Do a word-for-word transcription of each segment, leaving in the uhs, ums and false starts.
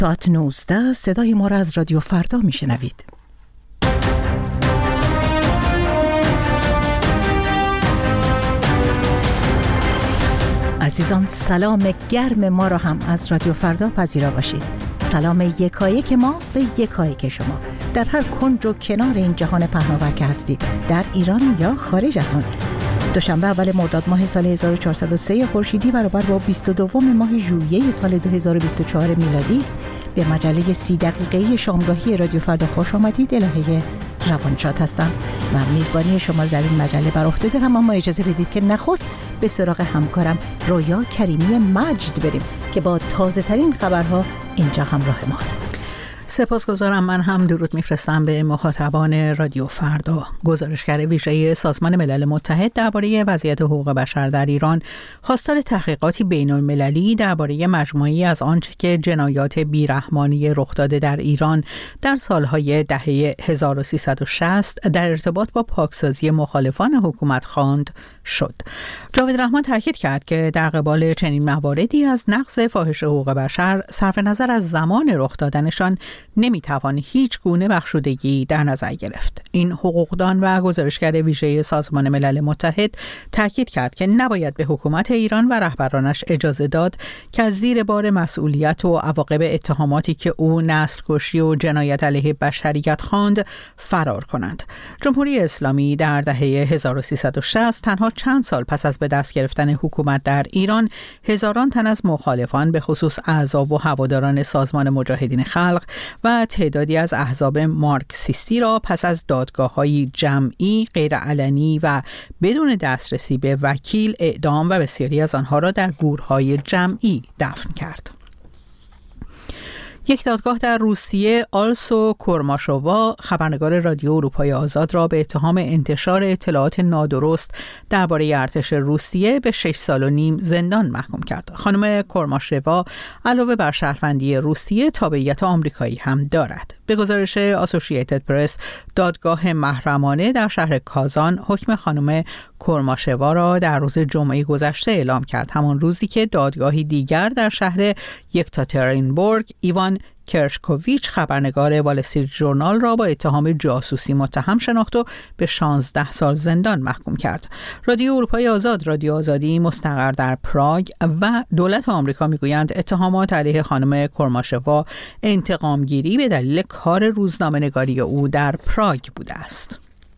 تا نوزده صدای ما را از رادیو فردا میشنوید. عزیزان، سلام گرم ما را هم از رادیو فردا پذیرا باشید. سلام یکایک ما به یکایک شما در هر کنج و کنار این جهان پهناور که هستید، در ایران یا خارج از اون. دوشنبه اول مرداد ماه سال هزار و چهارصد و سه خورشیدی برابر با بیست و دو ماه ژوئیه سال دو هزار و بیست و چهار میلادی است. به مجله سی دقیقه‌ای شامگاهی رادیو فردا خوش آمدید. الهه روانشاد هستم. من میزبانی شما رو در این مجله بر عهده دارم، اما اجازه بدید که نخست به سراغ همکارم رویا کریمی مجد بریم که با تازه ترین خبرها اینجا همراه ماست. سپاسگزارم. من هم درود میفرستم به مخاطبان رادیو فردا. گزارشگر ویژه سازمان ملل متحد درباره وضعیت حقوق بشر در ایران خواستار تحقیقاتی بین‌المللی درباره مجموعه‌ای از آنچه که جنایات بیرحمانه رخ داده در ایران در سالهای دهه هزار و سیصد و شصت در ارتباط با پاکسازی مخالفان حکومت خواند شد. جاوید رحمان تاکید کرد که در قبال چنین مواردی از نقض فاحش حقوق بشر صرف نظر از زمان رخ دادنشان نمیتوان هیچ گونه بخشودگی در نظر گرفت. این حقوقدان و گزارشگر ویژه سازمان ملل متحد تاکید کرد که نباید به حکومت ایران و رهبرانش اجازه داد که از زیر بار مسئولیت و عواقب اتهاماتی که او نسل کشی و جنایت علیه بشریت خواند فرار کنند. جمهوری اسلامی در دهه هزار و سیصد و شصت تنها چند سال پس از به دست گرفتن حکومت در ایران هزاران تن از مخالفان به خصوص اعضا و هواداران سازمان مجاهدین خلق و تعدادی از احزاب مارکسیستی را پس از دادگاه‌های جمعی غیرعلنی و بدون دسترسی به وکیل اعدام و بسیاری از آنها را در گورهای جمعی دفن کرد. یک دادگاه در روسیه آلسو کورماشووا خبرنگار رادیو اروپای آزاد را به اتهام انتشار اطلاعات نادرست درباره ارتش روسیه به شش سال و نیم زندان محکوم کرد. خانم کورماشووا علاوه بر شهروندی روسیه تابعیت آمریکایی هم دارد. به گزارش آسوشییتد پرس، دادگاه محرمانه در شهر کازان حکم خانم کورماشووا را در روز جمعه گذشته اعلام کرد، همان روزی که دادگاهی دیگر در شهر یکاترینبورگ ایوان کرشکوویچ خبرنگار وال استریت ژورنال را با اتهام جاسوسی متهم شناخت و به شانزده سال زندان محکوم کرد. رادیو اروپای آزاد، رادیو آزادی مستقر در پراگ و دولت آمریکا میگویند اتهامات علیه خانم کورماشووا انتقامگیری به دلیل کار روزنامه‌نگاری او در پراگ بوده است.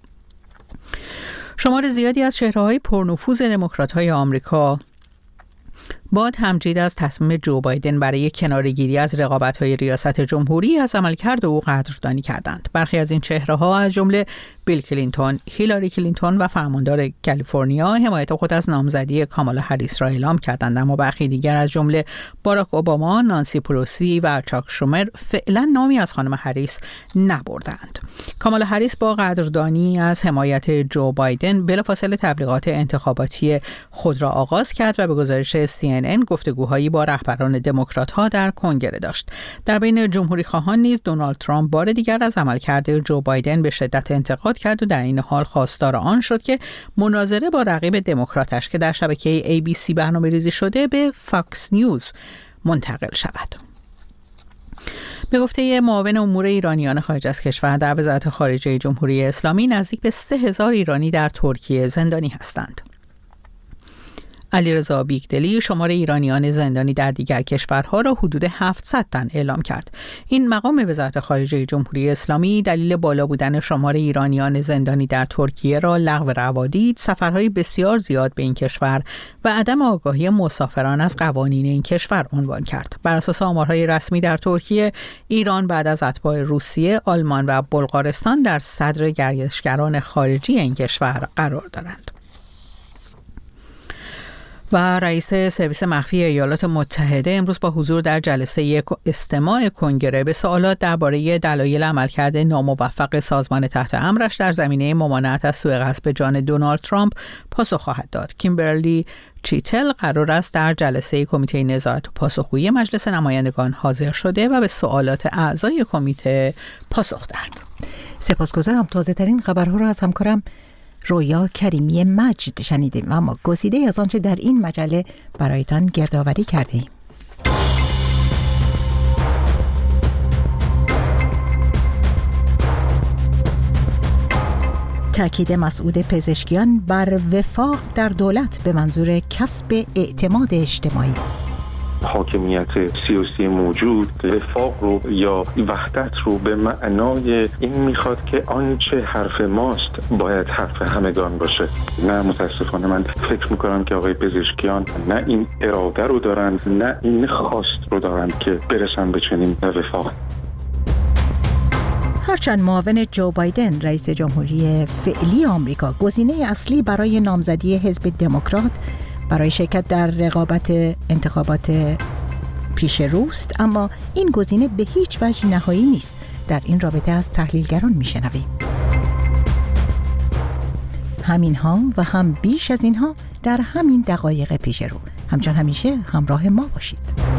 شمار زیادی از چهره‌های پرنفوذ دموکرات‌های آمریکا با تمجید از تصمیم جو بایدن برای کناره‌گیری از رقابت‌های ریاست جمهوری از عملکرد او قدردانی کردند. برخی از این چهره‌ها از جمله بیل کلینتون، هیلاری کلینتون و فرماندار کالیفرنیا حمایت خود از نامزدی کامالا هریس را اعلام کردند، اما برخی دیگر از جمله باراک اوباما، نانسی پلوسی و چاک شومر فعلا نامی از خانم هریس نبردند. کامالا هریس با قدردانی از حمایت جو بایدن بلافاصله تبلیغات انتخاباتی خود را آغاز کرد و به گزارش سی ان ان گفتگوهایی با رهبران دموکرات‌ها در کنگره داشت. در بین جمهوری خواهان نیز دونالد ترامپ بار دیگر از عملکرد جو بایدن به شدت انتقاد کرد و در این حال خواستار آن شد که مناظره با رقیب دموکراتش که در شبکه ای بی سی برنامه‌ریزی شده به فاکس نیوز منتقل شود. به گفته معاون امور ایرانیان خارج از کشور در وزارت خارجه جمهوری اسلامی، نزدیک به سه هزار ایرانی در ترکیه زندانی هستند. علیرضا بیگدلی شمار ایرانیان زندانی در دیگر کشورها را حدود هفتصد تن اعلام کرد. این مقام وزارت خارجه جمهوری اسلامی دلیل بالا بودن شمار ایرانیان زندانی در ترکیه را لغو روادید، سفرهای بسیار زیاد به این کشور و عدم آگاهی مسافران از قوانین این کشور عنوان کرد. بر اساس آمارهای رسمی در ترکیه، ایران بعد از اتباع روسیه، آلمان و بلغارستان در صدر گردشگران خارجی این کشور قرار دارند. و رئیس سرویس مخفی ایالات متحده امروز با حضور در جلسه استماع کنگره به سوالات درباره دلایل عملکرد ناموفق سازمان تحت امرش در زمینه ممانعت از سوء قصد به جان دونالد ترامپ پاسخ خواهد داد. کیمبرلی چیتل قرار است در جلسه کمیته نظارت و پاسخگویی مجلس نمایندگان حاضر شده و به سوالات اعضای کمیته پاسخ دهد. سپاسگزارم. تازه ترین خبرها را از همکارم رویا کریمی مجد شنیدیم و ما گزیده از آنچه در این مجله برایتان گردآوری کردیم. تأکید مسعود پزشکیان بر وفاق در دولت به منظور کسب اعتماد اجتماعی. حاکمیت سیاسی موجود وفاق رو یا وحدت رو به معنای این میخواد که آنچه حرف ماست باید حرف همگان باشه. نه، متاسفانه من فکر میکنم که آقای پزشکیان نه این اراده رو دارند نه این خواست رو دارند که برسن به چنین وفاق. هرچند معاون جو بایدن رئیس جمهوری فعلی آمریکا گزینه اصلی برای نامزدی حزب دموکرات برای شرکت در رقابت انتخابات پیش روست، اما این گزینه به هیچ وجه نهایی نیست. در این رابطه از تحلیلگران میشنویم. همین ها و هم بیش از اینها در همین دقایق پیش رو. همچون همیشه همراه ما باشید.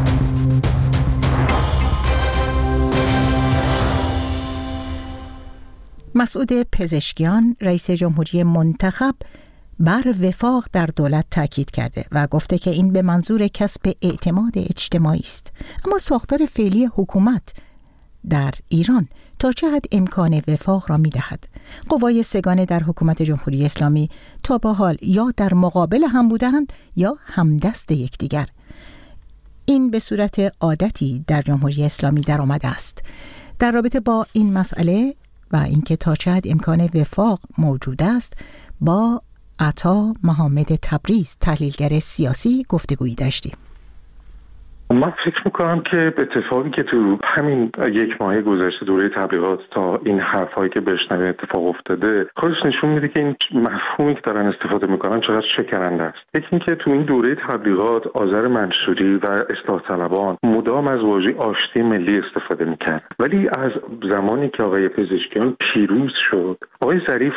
مسعود پزشکیان رئیس جمهوری منتخب بر وفاق در دولت تاکید کرده و گفته که این به منظور کسب اعتماد اجتماعی است. اما ساختار فعلی حکومت در ایران تا چه حد امکان وفاق را می‌دهد؟ قوای سگانه در حکومت جمهوری اسلامی تا به حال یا در مقابل هم بودند یا همدست یکدیگر. این به صورت عادتی در جمهوری اسلامی در آمده است. در رابطه با این مسئله و اینکه تا چه حد امکان وفاق موجود است، با عطا محمد تبریز تحلیلگر سیاسی گفتگویی داشتیم. من فکر میکنم که اتفاقی که تو همین یک ماه گذشته دوره تبلیغات تا این حرفایی که بشنویم اتفاق افتاده خودش نشون میده که این مفهومی که دارن استفاده میکنن چقدر شکننده است. یکی اینکه تو این دوره تبلیغات آذر منصوری و اصلاح طلبان مدام از واژه آشتی ملی استفاده میکرد، ولی از زمانی که آقای پزشکیان پیروز شد، آقای ظریف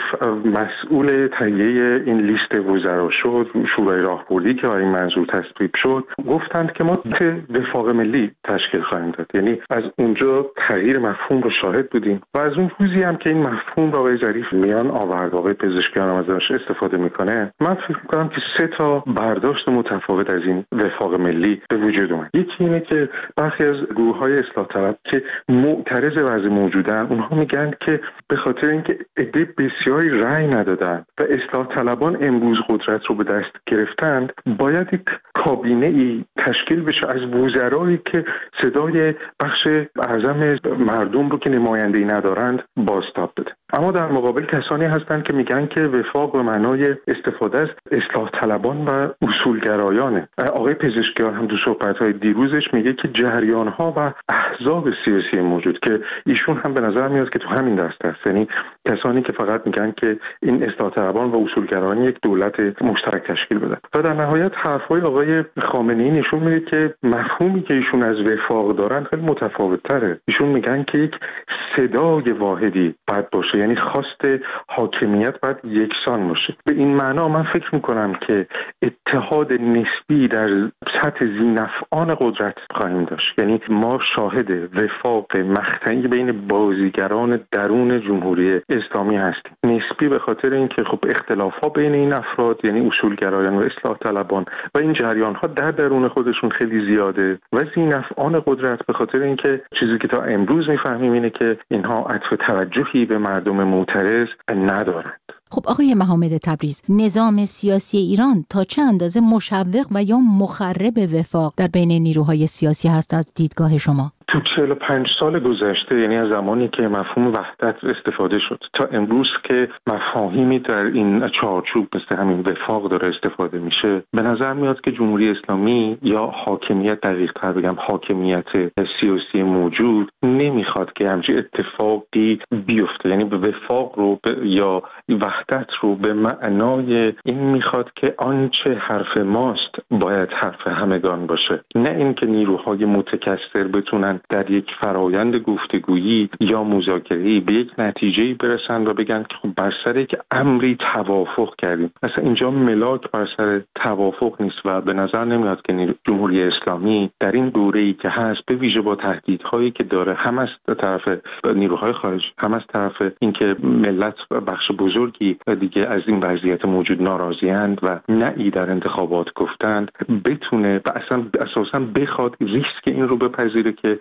مسئول تهیه این لیست وزرا شد، شورای راهبردی که برای این منظور تصویب شد، گفتند که ما وفاق ملی تشکیل خواهیم داد. یعنی از اونجا تغییر مفهوم رو شاهد بودیم و از اون روزی هم که این مفهوم رو آقای ظریف میان آورد، آقای پزشکیان هم ازش استفاده میکنه، من فکر میکنم که سه تا برداشت متفاوت از این وفاق ملی به وجود اومد. یکی اینه که برخی از گروه‌های اصلاح طلب که معترض وضع موجودن، اونها میگن که به خاطر اینکه عده بسیاری رأی ندادن و اصلاح طلبان امروز قدرت رو به دست گرفتند، باید یک کابینه‌ای تشکیل بشه از وزرایی که صدای بخش اعظم مردم رو که نماینده‌ای ندارند بازتاب بده. اما در مقابل کسانی هستند که میگن که وفاق به معنای استفاده از اصلاح طلبان و اصولگرایانه. آقای پزشکیان هم تو صحبت‌های دیروزش میگه که جریان‌ها و احزاب سیاسی موجود که ایشون هم به نظر میاد که تو همین دسته است، یعنی کسانی که فقط میگن که این اصلاح طلبان و اصولگرایان یک دولت مشترک تشکیل بدن. و در نهایت حرف‌های آقای خامنه‌ای نشون میده که مفهومی که ایشون از وفاق دارن خیلی متفاوت‌تره. ایشون میگن که یک صدای واحدی باید باشه، یعنی خواست حاکمیت باید یکسان باشه. به این معنا من فکر میکنم که اتحاد نسبی در سطح ذی‌نفعان قدرت خواهیم داشت. یعنی ما شاهد وفاق مقطعی بین بازیگران درون جمهوری اسلامی هستیم. نسبی به خاطر اینکه خب اختلاف‌ها بین این افراد، یعنی اصولگرایان و اصلاح طلبان و این جریان‌ها در درون خودشون خیلی زیاده، و ذی‌نفعان قدرت به خاطر اینکه چیزی که تا امروز میفهمیم اینه که اینها عطف توجهی به مردم معترض ندارند. خب آقای محمد تبریز، نظام سیاسی ایران تا چه اندازه مشوق و یا مخرب وفاق در بین نیروهای سیاسی هست از دیدگاه شما؟ تو چهل و پنج سال گذشته، یعنی از زمانی که مفهوم وحدت استفاده شد تا امروز که مفاهیمی در این چارچوب مثل همین وفاق داره استفاده میشه، به نظر میاد که جمهوری اسلامی یا حاکمیت، دقیق‌تر بگم حاکمیت سیاسی موجود، نمیخواد که همچین اتفاقی بیفته. یعنی به وفاق رو یا وحدت رو به معنای این میخواد که آنچه حرف ماست باید حرف همگان باشه، نه اینکه نیروهای متکثر بتونن در یک فرایند گفتگویی یا مذاکره‌ای به یک نتیجه‌ای برسن و بگن که خب بر سر یک امری توافق کردیم. مثلا اینجا ملاک بر سر توافق نیست و به نظر نمیاد که جمهوری اسلامی در این دوره‌ای که هست، به ویژه با تهدیدهایی که داره، هم از طرف نیروهای خارجی، هم از طرف اینکه ملت بخش بزرگی دیگه از این وضعیت موجود ناراضی‌اند و نهی در انتخابات گفتند، بتونه و اصلا اساساً بخواد ریسک این رو بپذیره که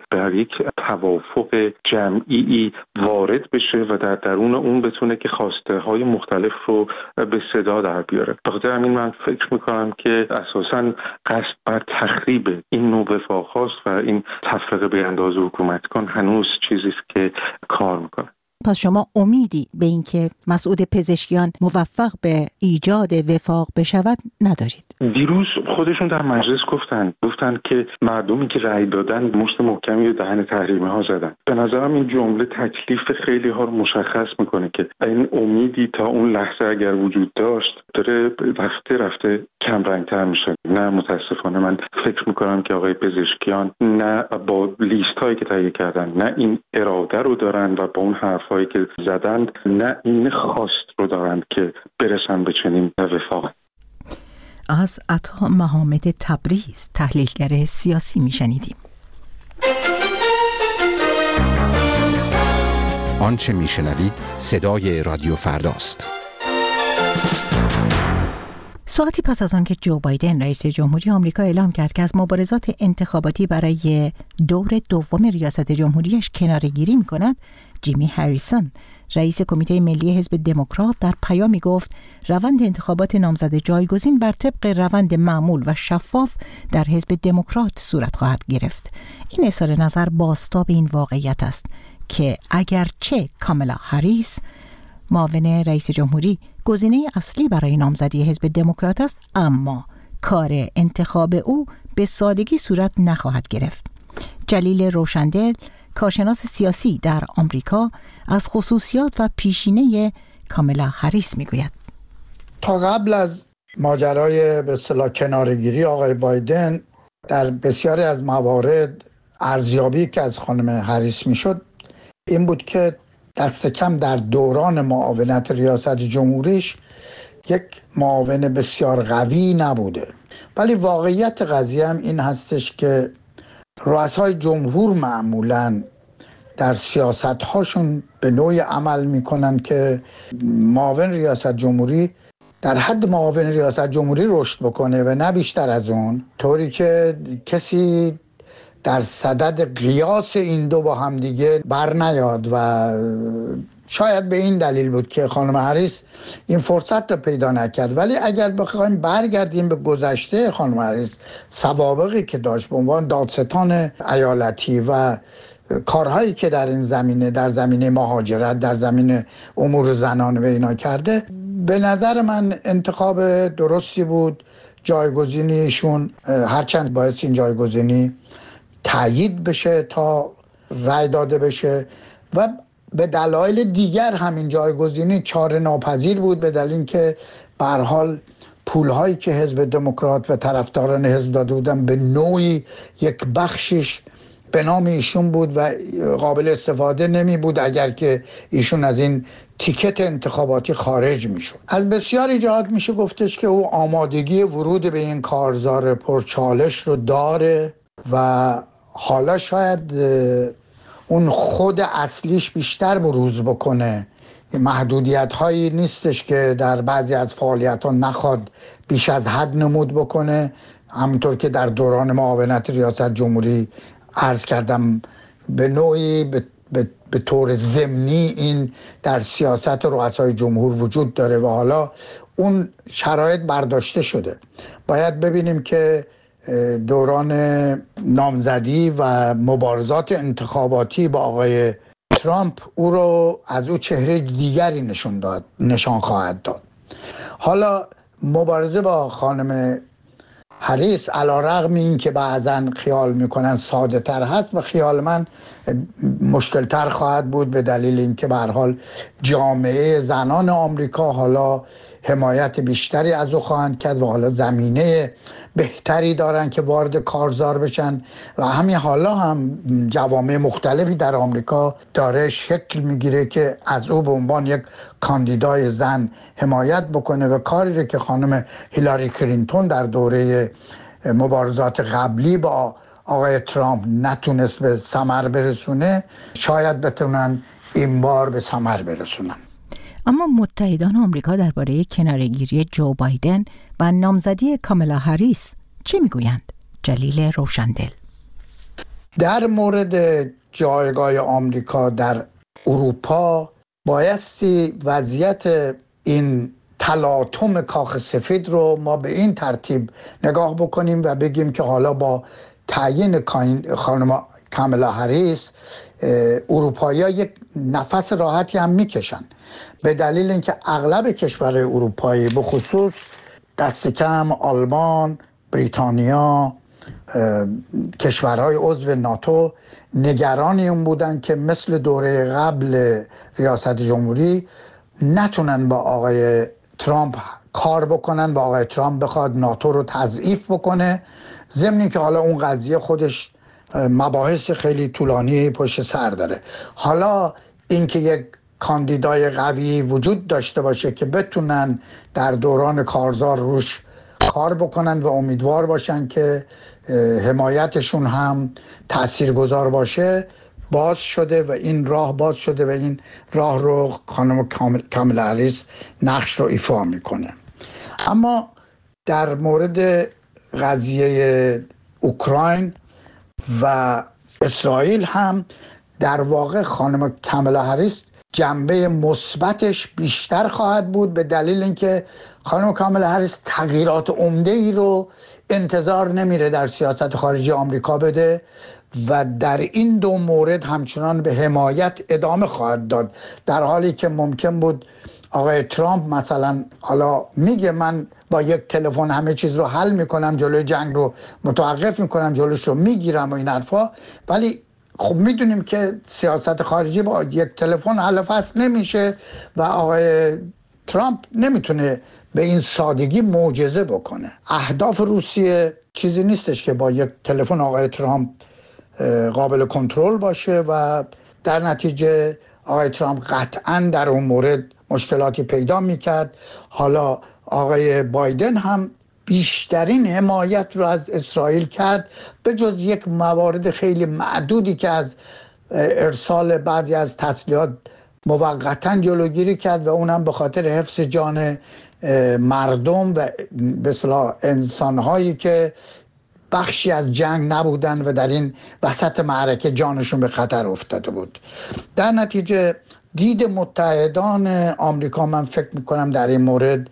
بر یک توافق جمعی وارد بشه و در درون اون بتونه که خواسته های مختلف رو به صدا در بیاره. بخاطر همین من فکر میکنم که اساساً قصد بر تخریب این نوع وفاق هاست و این تفرقه به انداز حکومتکان هنوز چیزی است که کار میکنه. پس شما امیدی به اینکه مسعود پزشکیان موفق به ایجاد وفاق بشود ندارید؟ دیروز خودشون در مجلس گفتن گفتن که مردمی که رأی دادن مشت محکمی به دهن تحریمی ها زدن. به نظرم این جمله تکلیف خیلی ها رو مشخص میکنه که این امیدی تا اون لحظه اگر وجود داشت داره رفته رفته کم رنگتر میشه. نه، متاسفانه من فکر میکنم که آقای پزشکیان نه با لیست هایی که تهیه کردن، نه این اراده رو دارن و با اون حرفایی که زدند، نه این خواست رو دارند که برسن به چنین وفاق. از عطا محمد تبریز، تحلیلگر سیاسی میشنیدیم. آنچه میشنوید صدای رادیو فرداست. ساعتی پس از آنکه جو بایدن رئیس جمهوری آمریکا اعلام کرد که از مبارزات انتخاباتی برای دور دوم ریاست جمهوریش کناره‌گیری می‌کند، جیمی هریسون رئیس کمیته ملی حزب دموکرات در پیامی گفت روند انتخابات نامزد جایگزین بر طبق روند معمول و شفاف در حزب دموکرات صورت خواهد گرفت. این اظهار نظر بازتاب این واقعیت است که اگرچه کامالا هریس معاون رئیس جمهوری گزینه اصلی برای نامزدی حزب دموکرات است، اما کار انتخاب او به سادگی صورت نخواهد گرفت. جلیل روشندل، کارشناس سیاسی در آمریکا، از خصوصیات و پیشینه کامالا هریس میگوید. تا قبل از ماجرای به اصطلاح کناره‌گیری آقای بایدن در بسیاری از موارد ارزیابی که از خانم هریس میشد این بود که دست کم در دوران معاونت ریاست جمهوریش یک معاون بسیار قوی نبوده. ولی واقعیت قضیه هم این هستش که رؤسای جمهور معمولاً در سیاست‌هاشون به نوعی عمل میکنن که معاون ریاست جمهوری در حد معاون ریاست جمهوری رشد بکنه و نه بیشتر از اون، طوری که کسی در صدد قیاس این دو با هم دیگه بر نیاد و شاید به این دلیل بود که خانم هریس این فرصت رو پیدا نکرد. ولی اگر بخوایم برگردیم به گذشته خانم هریس، سوابقی که داشت به عنوان دادستان ایالتی و کارهایی که در این زمینه، در زمینه مهاجرت، در زمینه امور زنان و اینا کرده، به نظر من انتخاب درستی بود. جایگزینیشون هرچند باعث این جایگزینی تایید بشه تا رأی داده بشه و به دلایل دیگر همین جایگزینی چاره ناپذیر بود، به دلیل اینکه به هر حال پولهایی که حزب دموکرات و طرفداران حزب داده بودن به نوعی یک بخشش به نام ایشون بود و قابل استفاده نمی بود اگر که ایشون از این تیکت انتخاباتی خارج می شد. از بسیاری جهات میشه گفتش که او آمادگی ورود به این کارزار پرچالش رو داره و حالا شاید اون خود اصلیش بیشتر بروز بکنه. محدودیت هایی نیستش که در بعضی از فعالیت ها نخواد بیش از حد نمود بکنه، همونطور که در دوران معاونت ریاست جمهوری عرض کردم به نوعی به, به, به طور ضمنی این در سیاست رؤسای جمهور وجود داره و حالا اون شرایط برداشته شده. باید ببینیم که دوران نامزدی و مبارزات انتخاباتی با آقای ترامپ او رو از او چهره دیگری نشون داد نشان خواهد داد. حالا مبارزه با خانم هریس علیرغم این که بعضا خیال میکنن ساده تر هست و خیال من مشکل تر خواهد بود، به دلیل اینکه به هر حال جامعه زنان آمریکا حالا حمایت بیشتری از او خواهند کرد و حالا زمینه بهتری دارن که وارد کارزار بشن و همین حالا هم جوامع مختلفی در آمریکا داره شکل میگیره که از او به عنوان یک کاندیدای زن حمایت بکنه و کاری رو که خانم هیلاری کلینتون در دوره مبارزات قبلی با آقای ترامپ نتونست به ثمر برسونه شاید بتونن این بار به ثمر برسونن. اما متحدان آمریکا درباره کناره‌گیری جو بایدن و نامزدی کامالا هریس چه میگویند؟ جلیل روشندل. در مورد جایگاه آمریکا در اروپا بایستی وضعیت این تلاطم کاخ سفید رو ما به این ترتیب نگاه بکنیم و بگیم که حالا با تعیین خانم کاملا هریس اروپایی‌ها یک نفس راحتی هم میکشن، به دلیل اینکه اغلب کشورهای اروپایی به خصوص دست کم آلمان، بریتانیا، کشورهای عضو ناتو نگرانی اون بودن که مثل دوره قبل ریاست جمهوری نتونن با آقای ترامپ کار بکنن و آقای ترامپ بخواد ناتو رو تضعیف بکنه، ضمن که حالا اون قضیه خودش مباحث خیلی طولانی پشت سر داره. حالا اینکه یک کاندیدای قوی وجود داشته باشه که بتونن در دوران کارزار روش کار بکنن و امیدوار باشن که حمایتشون هم تاثیرگذار باشه، باز شده و این راه باز شده و این راه رو خانم کاملا هریس نقش رو ایفا میکنه. اما در مورد قضیه اوکراین و اسرائیل هم در واقع خانم کاملا هریس جنبه مثبتش بیشتر خواهد بود، به دلیل اینکه خانم کاملا هریس تغییرات عمده ای رو انتظار نمیره در سیاست خارجی آمریکا بده و در این دو مورد همچنان به حمایت ادامه خواهد داد، در حالی که ممکن بود آقای ترامپ مثلا حالا میگه من با یک تلفن همه چیز رو حل میکنم، جلوی جنگ رو متوقف میکنم، جلوش رو میگیرم و این حرفا، ولی خب میدونیم که سیاست خارجی با یک تلفن حل فصل نمیشه و آقای ترامپ نمیتونه به این سادگی معجزه بکنه. اهداف روسیه چیزی نیستش که با یک تلفن آقای ترامپ قابل کنترل باشه و در نتیجه آقای ترامپ قطعاً در اون مورد مشکلاتی پیدا میکرد. حالا آقای بایدن هم بیشترین حمایت رو از اسرائیل کرد، به جز یک موارد خیلی معدودی که از ارسال بعضی از تسلیحات موقتاً جلوگیری کرد و اونم به خاطر حفظ جان مردم و به اصطلاح انسان‌هایی که بخشی از جنگ نبودن و در این وسط معرکه جانشون به خطر افتاده بود. در نتیجه دید متحدان آمریکا من فکر میکنم در این مورد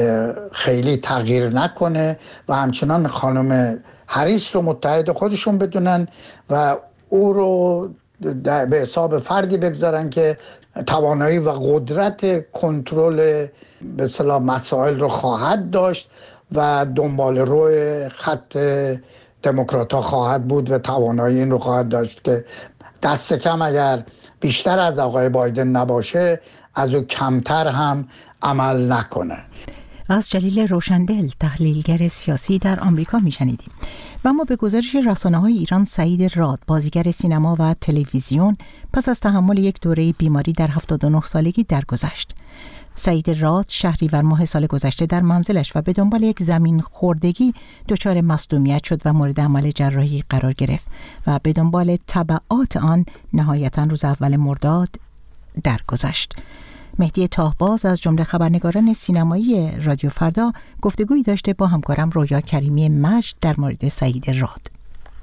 خیلی تغییر نکنه و همچنان خانم هریس رو متحد خودشون بدونن و او رو به حساب فردی بگذارن که توانایی و قدرت کنترل به اصطلاح مسائل رو خواهد داشت و دنبال روی خط دموکرات‌ها خواهد بود و توانایی این رو خواهد داشت که دست کم اگر بیشتر از آقای بایدن نباشه از او کمتر هم عمل نکنه. از جلیل روشندل، تحلیلگر سیاسی در آمریکا میشنیدیم. و ما به گزارش رسانه‌های ایران سعید راد، بازیگر سینما و تلویزیون، پس از تحمل یک دوره بیماری در هفتاد و نه سالگی درگذشت. سعید راد شهریور ماه سال گذشته در منزلش و به دنبال یک زمین خوردگی دچار مصدومیت شد و مورد عمل جراحی قرار گرفت و به دنبال تبعات آن نهایتاً روز اول مرداد درگذشت. مهدی تاهباز از جمله خبرنگاران سینمایی رادیو فردا گفتگویی داشته با همکارم رویا کریمی مجد در مورد سعید راد.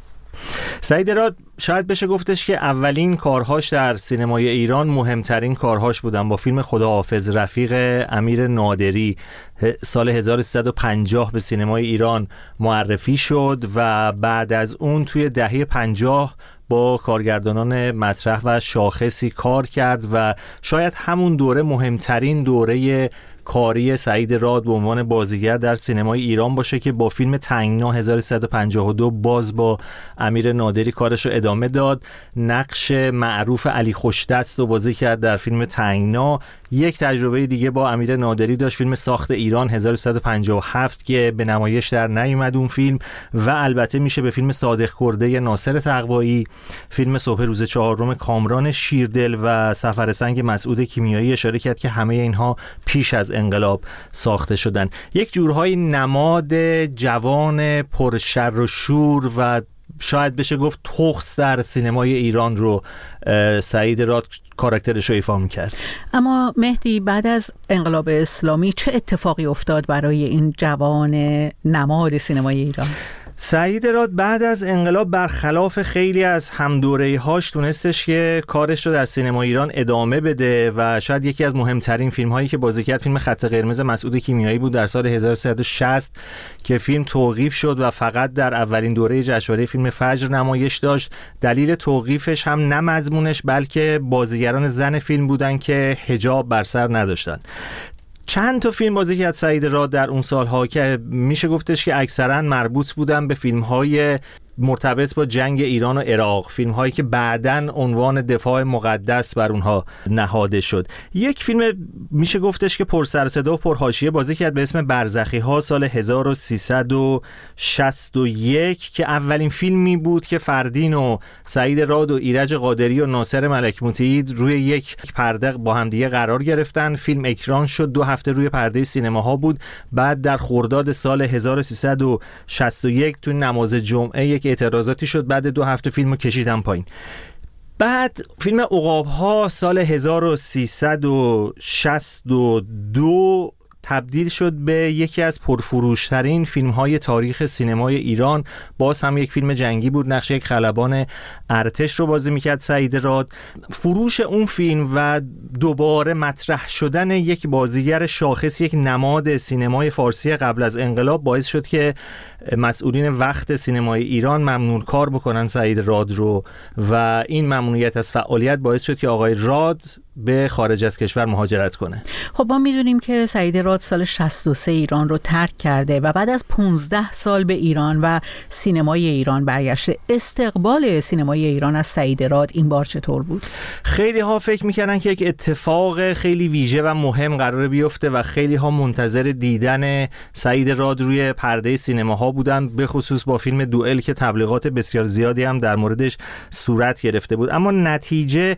سعید راد شاید بشه گفتش که اولین کارهاش در سینمای ایران مهمترین کارهاش بودن. با فیلم خداحافظ رفیق امیر نادری سال هزار و سیصد و پنجاه به سینمای ایران معرفی شد و بعد از اون توی دهه پنجاه با کارگردانان مطرح و شاخصی کار کرد و شاید همون دوره مهمترین دوره کاری سعید راد به عنوان بازیگر در سینمای ایران باشه که با فیلم تنگنا هزار و سیصد و پنجاه و دو باز با امیر نادری کارش رو ادامه داد. نقش معروف علی خوشدست رو بازی کرد در فیلم تنگنا. یک تجربه دیگه با امیر نادری داشت، فیلم ساخت ایران هزار و سیصد و پنجاه و هفت که به نمایش در نیومد اون فیلم، و البته میشه به فیلم صادق کرده ناصر تقوایی، فیلم صبح روز چهارم کامران شیردل و سفر سنگ مسعود کیمیایی اشاره کرد که همه اینها پیش از انقلاب ساخته شدن. یک جورهای نماد جوان پرشر و شور و شاید بشه گفت تخس در سینمای ایران رو سعید راد کاراکترش رو ایفا می‌کرد. اما مهدی، بعد از انقلاب اسلامی چه اتفاقی افتاد برای این جوان نماد سینمای ایران؟ سعید راد بعد از انقلاب برخلاف خیلی از همدوره‌هاش تونستش که کارش رو در سینما ایران ادامه بده و شاید یکی از مهمترین فیلم هایی که بازی کرد فیلم خط قرمز مسعود کیمیایی بود در سال هزار و سیصد و شصت که فیلم توقیف شد و فقط در اولین دوره جشنواره فیلم فجر نمایش داشت. دلیل توقیفش هم نه مضمونش بلکه بازیگران زن فیلم بودن که حجاب بر سر نداشتن. چند تا فیلم بازی کرد سعید راد در اون سالها که میشه گفتش که اکثرا مربوط بودن به فیلم‌های مرتبط با جنگ ایران و عراق، فیلم هایی که بعداً عنوان دفاع مقدس بر اونها نهاده شد. یک فیلم میشه گفتش که پر سر و صدا و پر حاشیه بازی کرد به اسم برزخی ها سال هزار و سیصد و شصت و یک که اولین فیلمی بود که فردین و سعید راد و ایرج قادری و ناصر ملک مطیع روی یک پرده با هم دیگه قرار گرفتن. فیلم اکران شد، دو هفته روی پرده سینماها بود. بعد در خرداد سال هزار و سیصد و شصت و یک تو نماز جمعه یک اعتراضاتی شد، بعد دو هفته فیلمو کشیدن پایین. بعد فیلم عقاب‌ها سال هزار و سیصد و شصت و دو تبدیل شد به یکی از پرفروشترین فیلم‌های تاریخ سینمای ایران. باز هم یک فیلم جنگی بود، نقش یک خلبان ارتش رو بازی میکرد سعید راد. فروش اون فیلم و دوباره مطرح شدن یک بازیگر شاخص، یک نماد سینمای فارسی قبل از انقلاب باعث شد که مسئولین وقت سینمای ایران ممنوع کار بکنن سعید راد رو و این ممنوعیت از فعالیت باعث شد که آقای راد به خارج از کشور مهاجرت کنه. خب ما میدونیم که سعید راد سال شصت و سه ایران رو ترک کرده و بعد از پانزده سال به ایران و سینمای ایران برگشته. استقبال سینمای ایران از سعید راد این بار چطور بود؟ خیلی ها فکر میکردن که یک اتفاق خیلی ویژه و مهم قراره بیفته و خیلی ها منتظر دیدن سعید راد روی پرده سینماها بودن، به خصوص با فیلم دوئل که تبلیغات بسیار زیادی هم در موردش صورت گرفته بود. اما نتیجه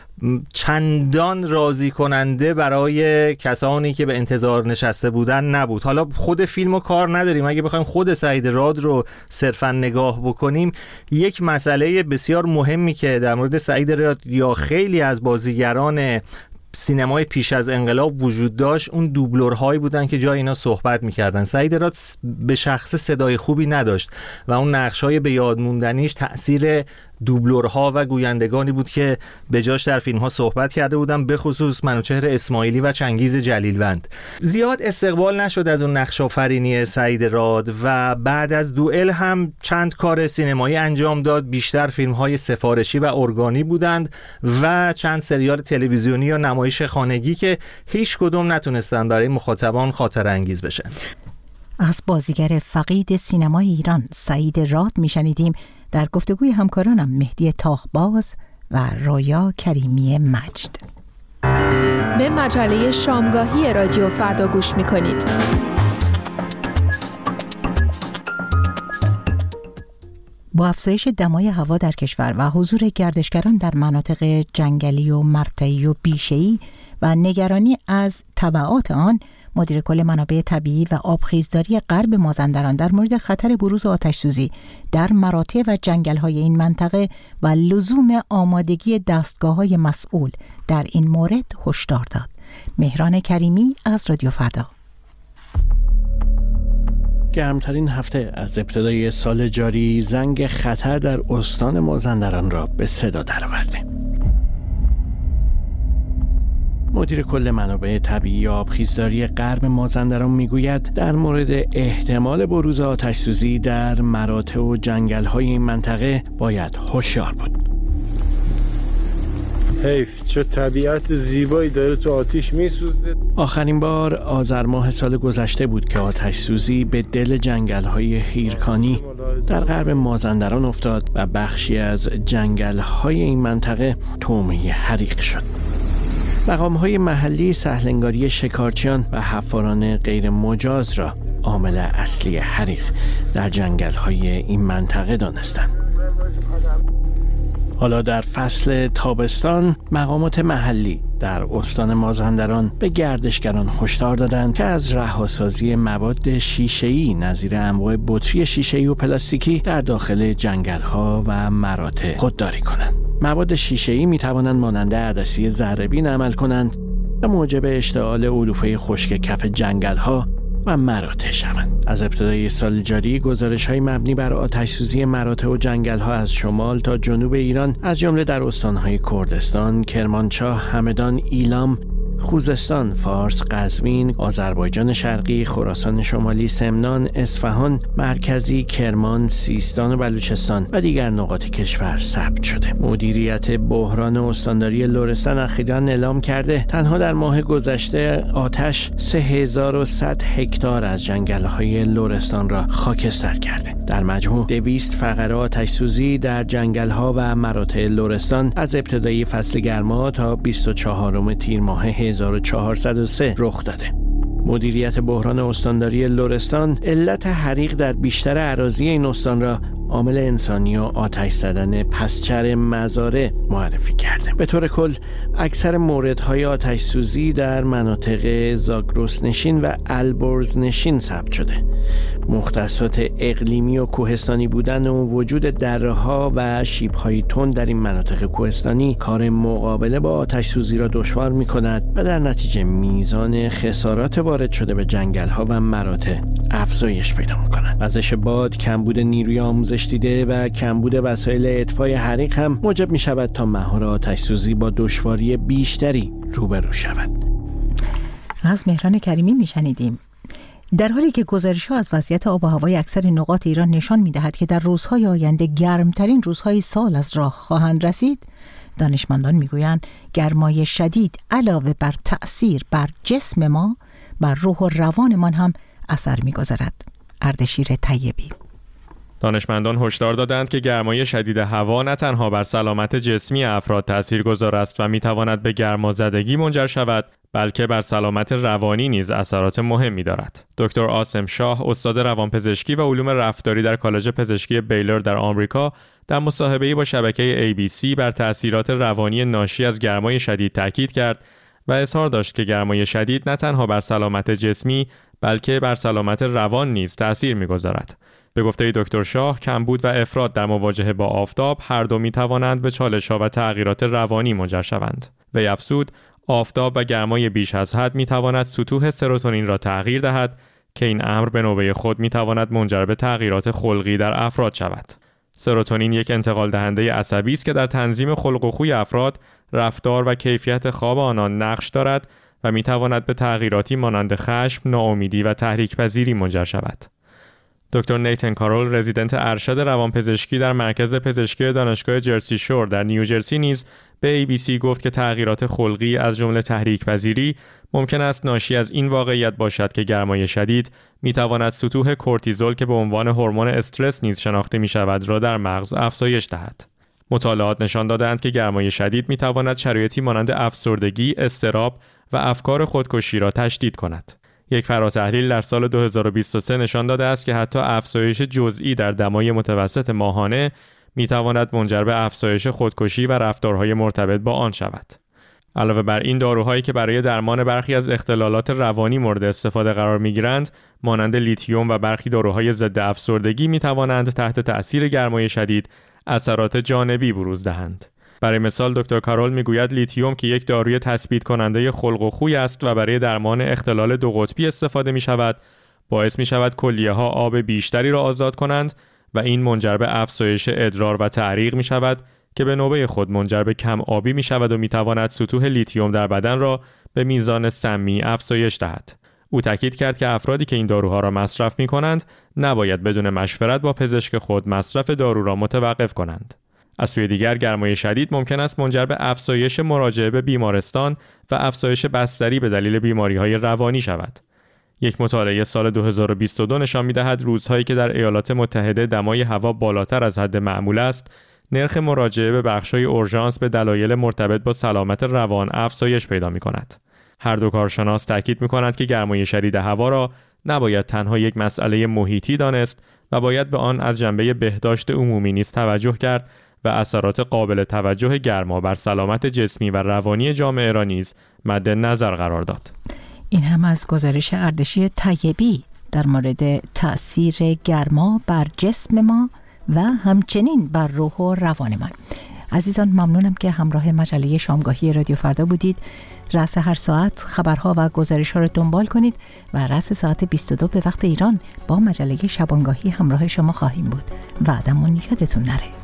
چندان راضی کننده برای کسانی که به انتظار نشسته بودن نبود. حالا خود فیلمو کار نداریم، اگه بخوایم خود سعید راد رو صرفا نگاه بکنیم، یک مسئله بسیار مهمی که در مورد سعید راد یا خیلی از بازیگران سینمای پیش از انقلاب وجود داشت اون دوبلورهایی بودن که جای اینا صحبت میکردن. سعید راد به شخص صدای خوبی نداشت و اون نقش‌های به یاد موندنیش تأثیر دوبلورها و گویندگانی بود که به جاش در فیلم‌ها صحبت کرده بودن، به خصوص منوچهر اسماعیلی و چنگیز جلیلوند. زیاد استقبال نشد از اون نقش آفرینی سعید راد و بعد از دوئل هم چند کار سینمایی انجام داد، بیشتر فیلم‌های سفارشی و ارگانی بودند و چند سریال تلویزیونی یا نمایش خانگی که هیچ کدوم نتونستن برای مخاطبان خاطره انگیز بشن. از بازیگر فقید سینمای ایران سعید راد میشنیدیم در گفتگوی همکارانم مهدی تاهباز و رویا کریمی مجد. به مجله شامگاهی رادیو فردا گوش میکنید. با افزایش دمای هوا در کشور و حضور گردشگران در مناطق جنگلی و مرتعی و بیشه‌ای و نگرانی از تبعات آن، مدیر کل منابع طبیعی و آبخیزداری غرب مازندران در مورد خطر بروز آتش‌سوزی در مراتع و جنگل‌های این منطقه و لزوم آمادگی دستگاه‌های مسئول در این مورد هشدار داد. مهران کریمی از رادیو فردا. گرمترین هفته از ابتدای سال جاری زنگ خطر در استان مازندران را به صدا درآورده. مدیر کل منابع طبیعی آبخیزداری غرب مازندران میگوید در مورد احتمال بروز آتش‌سوزی در مراتع و جنگل‌های این منطقه باید هوشیار بود. حیف، چه طبیعت زیبایی داره تو آتش میسوزه. آخرین بار آذر ماه سال گذشته بود که آتش‌سوزی به دل جنگل‌های هیرکانی در غرب مازندران افتاد و بخشی از جنگل‌های این منطقه طعمه حریق شد. مقام‌های محلی سهلنگاری شکارچیان و حفاران غیر مجاز را عامل اصلی حریق در جنگل‌های این منطقه دانستند. حالا در فصل تابستان مقامات محلی در استان مازندران به گردشگران هشدار دادند که از رهاسازی مواد شیشه‌ای نظیر انواع بطری شیشه‌ای و پلاستیکی در داخل جنگل‌ها و مراتع خودداری کنند. مواد شیشه‌ای می‌توانند مانند عدسی ذره‌بین عمل کنند و موجب اشتعال علوفه خشک کف جنگل‌ها و مراتع شوند. از ابتدای سال جاری گزارش‌های مبنی بر آتش‌سوزی مراتع و جنگل‌ها از شمال تا جنوب ایران از جمله در استان‌های کردستان، کرمانشاه، همدان، ایلام، خوزستان، فارس، قزوین، آذربایجان شرقی، خراسان شمالی، سمنان، اصفهان، مرکزی، کرمان، سیستان و بلوچستان و دیگر نقاط کشور ثبت شده. مدیریت بحران استانداری لرستان اخیراً اعلام کرده تنها در ماه گذشته آتش سه هزار و صد هکتار از جنگل‌های لرستان را خاکستر کرده. در مجموع دویست فقره آتش سوزی در جنگل‌ها و مراتع لرستان از ابتدای فصل گرما تا بیست و چهارم تیر ماه هزار و چهارصد و سه رخ داده. مدیریت بحران استانداری لرستان علت حریق در بیشتر اراضی این استان را عامل انسانی و آتش زدن پسچر مزارع معرفی کرده. به طور کل اکثر موردهای آتش سوزی در مناطق زاگرس نشین و البرز نشین ثبت شده. مختصات اقلیمی و کوهستانی بودن و وجود دره‌ها و شیب‌های تند در این مناطق کوهستانی کار مقابله با آتش سوزی را دشوار می‌کند و در نتیجه میزان خسارات وارد شده به جنگل‌ها و مراتع افزایش پیدا می‌کند. وزش باد، کمبود نیروی آموزش دیده و کمبود وسایل اطفای حریق هم موجب می‌شود تا مهار آتش سوزی با دشواری بیشتری روبرو شود. از مهران کریمی میشنیدیم. در حالی که گزارش‌ها از وضعیت آب و هوای اکثر نقاط ایران نشان می‌دهد که در روزهای آینده گرمترین روزهای سال از راه خواهند رسید، دانشمندان می‌گویند گرمای شدید علاوه بر تأثیر بر جسم ما، بر روح و روانمان هم اثر می‌گذارد. اردشیر طیبی. دانشمندان هشدار دادند که گرمای شدید هوا نه تنها بر سلامت جسمی افراد تاثیرگذار است و می‌تواند به گرمازدگی منجر شود، بلکه بر سلامت روانی نیز اثرات مهمی دارد. دکتر عاصم شاه، استاد روانپزشکی و علوم رفتاری در کالج پزشکی بیلر در آمریکا، در مصاحبه‌ای با شبکه ای بی سی بر تأثیرات روانی ناشی از گرمای شدید تاکید کرد و اظهار داشت که گرمای شدید نه تنها بر سلامت جسمی، بلکه بر سلامت روان نیز تأثیر می‌گذارد. به گفته دکتر شاه، کمبود و افراط در مواجهه با آفتاب هر دو می‌توانند به چالش‌ها و تغییرات روانی منجر شوند. وی افزود، آفتاب و گرمای بیش از حد می‌تواند سطوح سروتونین را تغییر دهد که این امر به نوبه خود می‌تواند منجر به تغییرات خلقی در افراد شود. سروتونین یک انتقال دهنده عصبی است که در تنظیم خلق و خوی افراد، رفتار و کیفیت خواب آنان نقش دارد و می‌تواند به تغییراتی مانند خشم، ناامیدی و تحریک‌پذیری منجر شود. دکتر نیتن کارول، رزیدنت ارشد روانپزشکی در مرکز پزشکی دانشگاه جرسی شور در نیوجرسی نیز به ای بی سی گفت که تغییرات خلقی از جمله تحریک‌پذیری ممکن است ناشی از این واقعیت باشد که گرمای شدید می‌تواند سطوح کورتیزول که به عنوان هورمون استرس نیز شناخته می‌شود را در مغز افزایش دهد. مطالعات نشان دادند که گرمای شدید می‌تواند شرایطی مانند افسردگی، اضطراب و افکار خودکشی را تشدید کند. یک فراتحلیل در سال دو هزار و بیست و سه نشان داده است که حتی افزایش جزئی در دمای متوسط ماهانه می‌تواند منجر به افزایش خودکشی و رفتارهای مرتبط با آن شود. علاوه بر این، داروهایی که برای درمان برخی از اختلالات روانی مورد استفاده قرار می‌گیرند، مانند لیتیوم و برخی داروهای ضد افسردگی می‌توانند تحت تأثیر گرمای شدید اثرات جانبی بروز دهند. برای مثال دکتر کارول میگوید لیتیوم که یک داروی تثبیت کننده خلق و خوی است و برای درمان اختلال دو قطبی استفاده می شود، باعث می شود کلیه ها آب بیشتری را آزاد کنند و این منجر به افزایش ادرار و تعریق می شود که به نوبه خود منجر به کم آبی می شود و می تواند سطوح لیتیوم در بدن را به میزان سمی افزایش دهد. او تاکید کرد که افرادی که این داروها را مصرف می کنند نباید بدون مشورت با پزشک خود مصرف دارو را متوقف کنند. از سوی دیگر گرمای شدید ممکن است منجر به افزایش مراجعه به بیمارستان و افزایش بستری به دلیل بیماری‌های روانی شود. یک مطالعه سال دو هزار و بیست و دو نشان می‌دهد روزهایی که در ایالات متحده دمای هوا بالاتر از حد معمول است، نرخ مراجعه به بخش‌های اورژانس به دلایل مرتبط با سلامت روان افزایش پیدا می‌کند. هر دو کارشناس تاکید می‌کنند که گرمای شدید هوا را نباید تنها یک مسئله محیطی دانست و باید به آن از جنبه بهداشت عمومی نیز توجه کرد و اثرات قابل توجه گرما بر سلامت جسمی و روانی جامعه را نیز مد نظر قرار داد. این هم از گزارش اردشیر طیبی در مورد تأثیر گرما بر جسم ما و همچنین بر روح و روانمان. عزیزان ممنونم که همراه مجله شامگاهی رادیو فردا بودید. رأس هر ساعت خبرها و گزارش‌ها رو دنبال کنید و رأس ساعت بیست و دو به وقت ایران با مجله شبانگاهی همراه شما خواهیم بود. وعدمون یادتون نره.